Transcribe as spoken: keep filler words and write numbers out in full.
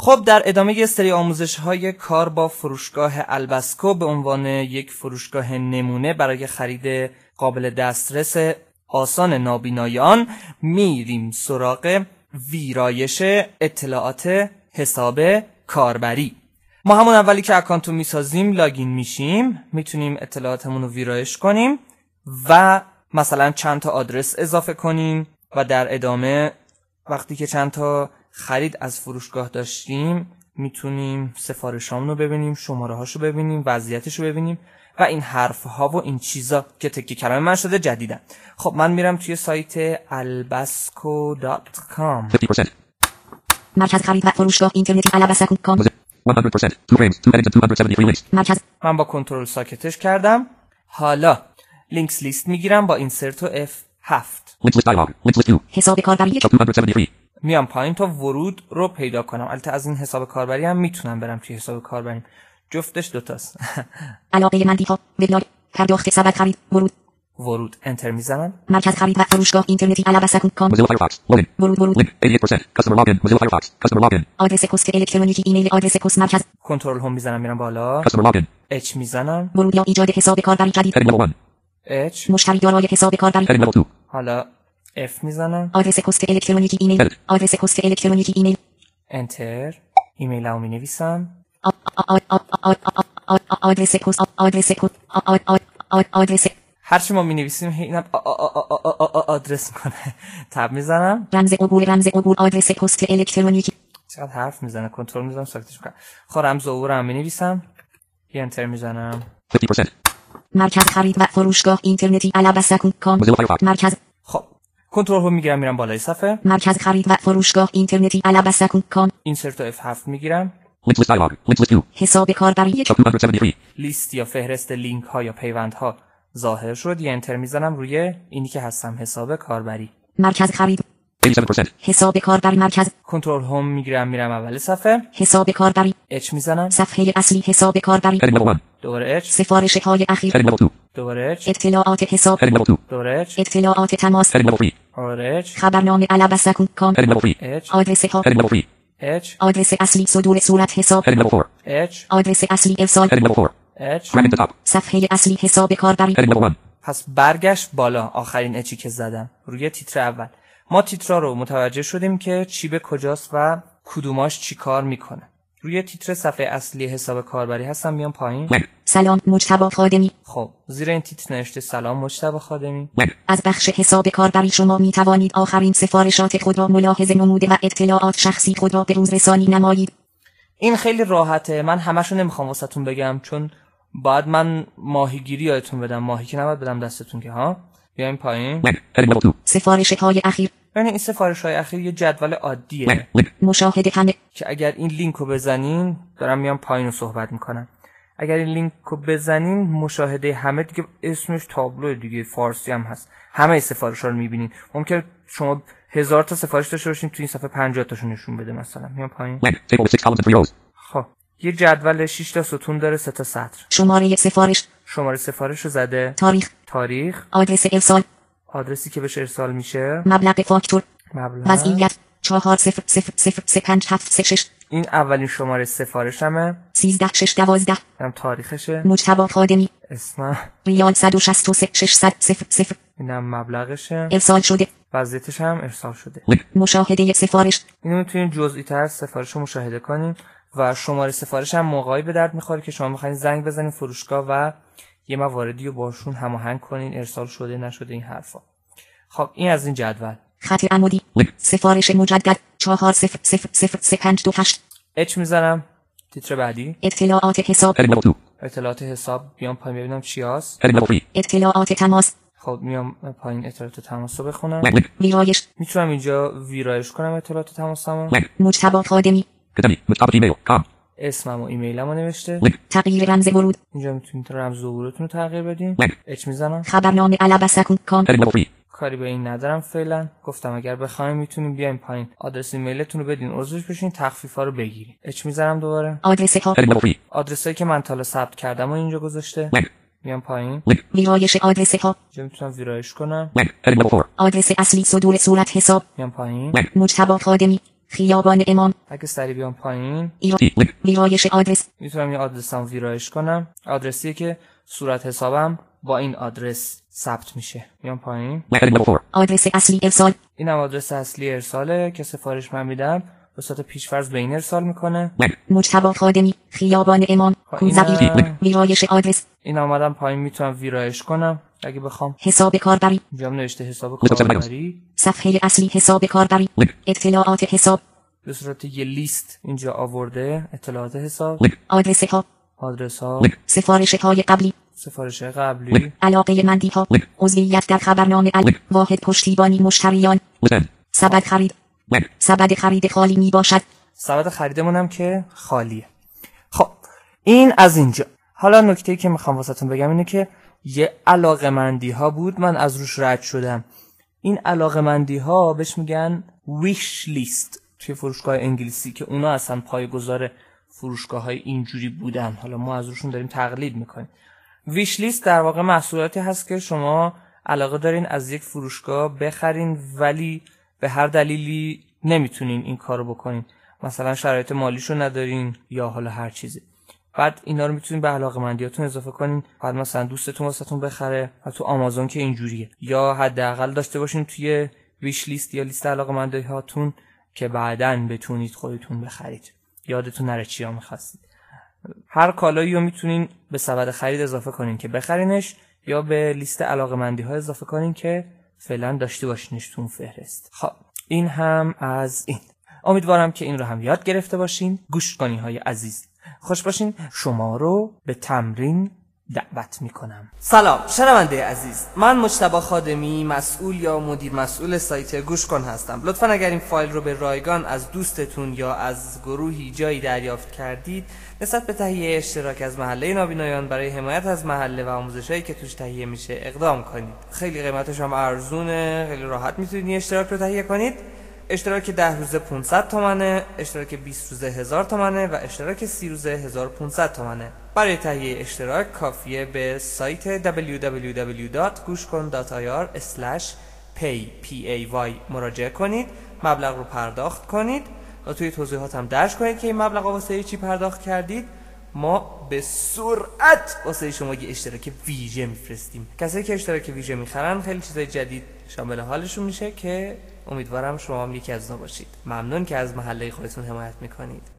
خب در ادامه یه سری آموزش های کار با فروشگاه البسکو به عنوان یک فروشگاه نمونه برای خرید قابل دسترس آسان نابینایان میریم سراغ ویرایش اطلاعات حساب کاربری. ما همون اولی که اکانتو میسازیم لاگین میشیم، میتونیم اطلاعاتمون رو ویرایش کنیم و مثلا چند تا آدرس اضافه کنیم و در ادامه وقتی که چند تا خرید از فروشگاه داشتیم میتونیم سفارشامون رو ببینیم، شماره هاشو ببینیم، وضعیتش رو ببینیم و این حرف ها و این چیزا که تکه کلمه من شده جدیدن. خب من میرم توی سایت albasco دات کام. مرکز خرید و فروشگاه اینترنتی albasco دات کام. one hundred percent two frames two headings and two hundred seventy-three links. مرکز من با کنترل ساکتش کردم. حالا لینکس لیست میگیرم با اینسرت و اف هفت. Links list dialog. Links list two. حساب کاربری two hundred seventy-three. میام پایین تا ورود رو پیدا کنم. البته از این حساب کاربری هم میتونم برم توی حساب کاربری. جفتش دوتاست. علاقه مندی ها وبلاگ پرداخت سبد خرید ورود ورود انتر میزنم. مرکز خرید و فروشگاه اینترنتی albasco دات کام. Mozilla Firefox. Login. ورود ورود Link eighty-eight percent. Customer login. Mozilla Firefox. Customer login. آدرس پست الکترونیکی ایمیل آدرس پست مرکز کنترل هم میزنم میرم بالا. Customer login. اچ میزنم. ورود یا ایجاد حساب کاربری جدید Heading level one. اچ. مشتری دارای حساب کاربری Heading level two. حالا اف میزنم. آدرس پست الکترونیکی ایمیل Edit. آدرس پست الکترونیکی ایمیل انتر. ایمیلمو مینویسم. آدرس پست آدرس پست آدرس هرچی ما مینویسیم اینم آدرس میکنه. تب میزنم. رمز عبور رمز عبور آدرس پست الکترونیکی چقدر حرف میزنه. کنترل میزنم ساکتش میکنم. خب رمز عبورم مینویسم. یه انتر میزنم. fifty percent. مرکز خرید و فروشگاه اینترنتی albasco دات کام. Mozilla Firefox. مرکز خب کنترل رو میگیرم میرم بالای صفحه. مرکز خرید و فروشگاه اینترنتی albasco دات کام. اینسرت و اف هفت میگیرم. Links list dialog. Links list two. حساب کاربری two hundred seventy-three. لیست یا فهرست لینک ها یا پیوند ها ظاهر شد. یه انتر میزنم روی اینی که هستم حساب کاربری. مرکز خرید eighty-seven percent. حساب کاربری مرکز کنترل هم میگیرم میرم اول صفحه. حساب کاربری اچ میزنم. صفحه اصلی حساب کاربری Heading level one. دوباره اچ. سفارش های اخیر Heading level two. دوباره اچ. اطلاعات حساب Heading level two. دوباره اچ. اطلاعات تماس Heading level three. دوباره اچ. خبرنامه albasco دات کام. Heading level three. اچ. آدرس ها Heading level three. اچ. آدرس اصلی صدور صورت حساب Heading level four. اچ. آدرس اصلی ارسال Heading level four. اچ. Dragging to top. صفحه اصلی حساب کاربری Heading level one. پس برگشت بالا آخرین اچی که زدم روی تیتر اول. ما تیترا رو متوجه شدیم که چی به کجاست و کدوماش چی کار میکنه. روی تیتر صفحه اصلی حساب کاربری هستم. میام پایین. Web. سلام مجتبی خادمی خب زیر این تیتر نوشته سلام مجتبی خادمی. Web. از بخش حساب کاربری شما می توانید آخرین سفارشات خود را ملاحظه نموده و اطلاعات شخصی خود را به روز رسانی نمایید. این خیلی راحته. من همشو نمیخوام واسهتون بگم چون بعد من ماهیگیری یادتون بدم. ماهی که نباید بدم دستتون که ها. بیایم پایین. Web. Heading level two. سفارش های اخیر ببین این سفارش های اخیر یه جدول عادیه Web. Link. مشاهده همه که اگر این لینک رو بزنین دارم میام پایین رو صحبت میکنم. اگر این لینک رو بزنین مشاهده همه دیگه اسمش تابلو دیگه فارسی هم هست. همه سفارش ها رو میبینین. ممکن شما هزار تا سفارش داشته باشین تو این صفحه پنجاه تاشون نشون بده مثلا. میام پایین. Web. Table with six columns and three rows. خب یه جدول شش تا ستون داره سه تا سطر. شماره سفارش شماره سفارش رو زده. تاریخ تاریخ. آدرس ارسال آدرسی که بهش ارسال میشه. مبلغ فاکتور مبلغ. وضعیت چهار صفر صفر صفر سه پنج هفت سه شش این اولین شماره سفارشمه. سیزده شش دوازده اینم تاریخشه. مجتبی خادمی اسمم. ریال صد و شصت و سه ششصد صفر صفر اینم مبلغشه. ارسال شده وضعیتش هم ارسال شده. Link. مشاهده سفارش اینو میتونید جزئی تر سفارش رو مشاهده کنین و شماره سفارش هم موقعی به درد میخوره که شما میخواین زنگ بزنین فروشگاه و یه مواردی رو باشون هماهنگ کنین ارسال شده نشده این حرفا. خب این از این جدول. خط عمودی Link. سفارش مجدد چهار صفر صفر صفر سه پنج دو هشت اچ میزنم. تیتر بعدی. اطلاعات حساب Heading level two. اطلاعات حساب. بیام پایین ببینم چی هست. Heading level three. اطلاعات تماس خب میام پایین اطلاعات تماس رو بخونم. Web. Link. ویرایش میتونم اینجا ویرایش کنم اطلاعات تماسمو. Web. مجتبی خادمی Kademi. Mustafa Gmail. Com. اسمم و ایمیلمو نوشته. Link. تغییر رمز ورود اینجا میتونید رمز ورودتون رو تغییر بدین. Web. اچ میزنم. خبرنامه albasco دات کام Heading level three. کاری به این ندارم فعلا. گفتم اگر بخواید میتونین بیاین پایین آدرس ایمیلتون رو بدین عضوش بشین تخفیفا رو بگیرین. اچ میزنم دوباره. آدرس ها Heading level three. آدرسایی که من تا حالا ثبت کردم و اینجا گذاشته. Web. میام پایین. Link. ویرایش آدرس ها اینجا میتونم ویرایش کنم. Web. Heading level four. آدرس اصلی صدور صورت حساب میام پایین. Web. مجتبی خادمی خیابان امام. اگه سری بیام پایین ایران. T. Link. ویرایش آدرس. میتونم این آدرسم ویرایش کنم. آدرسیه که صورت حسابم با این آدرس ثبت میشه. میام پایین. Heading level four. آدرس اصلی ارسال. اینم آدرس اصلی ارساله که سفارش من میدم. به صورت پیشفرض به این ارسال میکنه. Web. مجتبی خادمی. خیابان امام. کوزبی. اینم, ویرایش آدرس. این آمدم پایین میتونم ویرایش کنم اگه بخوام. حساب کاربری. اینجا هم نوشته حساب List of seven items. کاربری. صفحه اصلی حساب کاربری. Link. اطلاعات حساب. به صورت یه لیست اینجا آورده اطلاعات حساب. Link. آدرس ها. آدرس ها. Link. سفارش های قبلی. سفارش قبلی. علاقه مندی ها. Link. عضویت در خبرنامه ال. Link. واحد پشتیبانی مشتریان. List N. سبد خرید. Web. سبد خرید خالی می باشد. سبد خریدمون هم که خالیه. خب این از اینجا. حالا نکته‌ای که میخوام واسهتون بگم اینه که یه علاقمندی ها بود من از روش رد شدم. این علاقمندی ها بهش میگن wish list توی فروشگاه انگلیسی که اونا اصلا پایه‌گذار فروشگاه های اینجوری بودن. حالا ما از روشون داریم تقلید میکنیم. wish list در واقع محصولاتی هست که شما علاقه دارین از یک فروشگاه بخرین ولی به هر دلیلی نمیتونین این کارو بکنین. مثلا شرایط مالیشو ندارین یا حالا هر چیزی. بعد اینا رو میتونین به علاقه‌مندیاتون اضافه کنین. بعد مثلا دوستتون واسهتون بخره. تو آمازون که اینجوریه. یا حداقل داشته باشین توی ویش لیست یا لیست علاقه‌مندی‌هاتون که بعداً بتونید خودتون بخرید. یادتون نره چیا می‌خواستید. هر کالایی رو میتونین به سبد خرید اضافه کنین که بخرینش یا به لیست علاقه‌مندی‌ها اضافه کنین که فعلا داشته باشینش تو اون فهرست. خب این هم از این. امیدوارم که این رو هم یاد گرفته باشین. گوشکنی های عزیز خوش باشین. شما رو به تمرین دعوت میکنم. سلام شنونده عزیز، من مجتبی خادمی مسئول یا مدیر مسئول سایت گوش کن هستم. لطفا اگر این فایل رو به رایگان از دوستتون یا از گروهی جایی دریافت کردید نسبت به تهیه اشتراک از محله نابینایان برای حمایت از محله و آموزشایی که توش تهیه میشه اقدام کنید. خیلی قیمتش هم ارزونه، خیلی راحت میتونید این اشتراک رو تهیه کنید. اشتراک ده روزه پانصد تومنه، اشتراک بیست روزه هزار تومنه و اشتراک سی روزه هزار و پانصد تومنه. برای تهیه اشتراک کافیه به سایت دبلیو دبلیو دبلیو دات گوشکن دات آی آر اسلش پی پی ای وای مراجعه کنید، مبلغ رو پرداخت کنید و توی توضیحات هم درج کنید که این مبلغ واسه چی پرداخت کردید. ما به سرعت واسه شما یه اشتراک ویژه میفرستیم. کسایی که اشتراک ویژه میخرن خیلی چیزای جدید شامل حالشون میشه که امیدوارم شما هم یکی از اونا باشید. ممنون که از محله خودتون حمایت میکنید.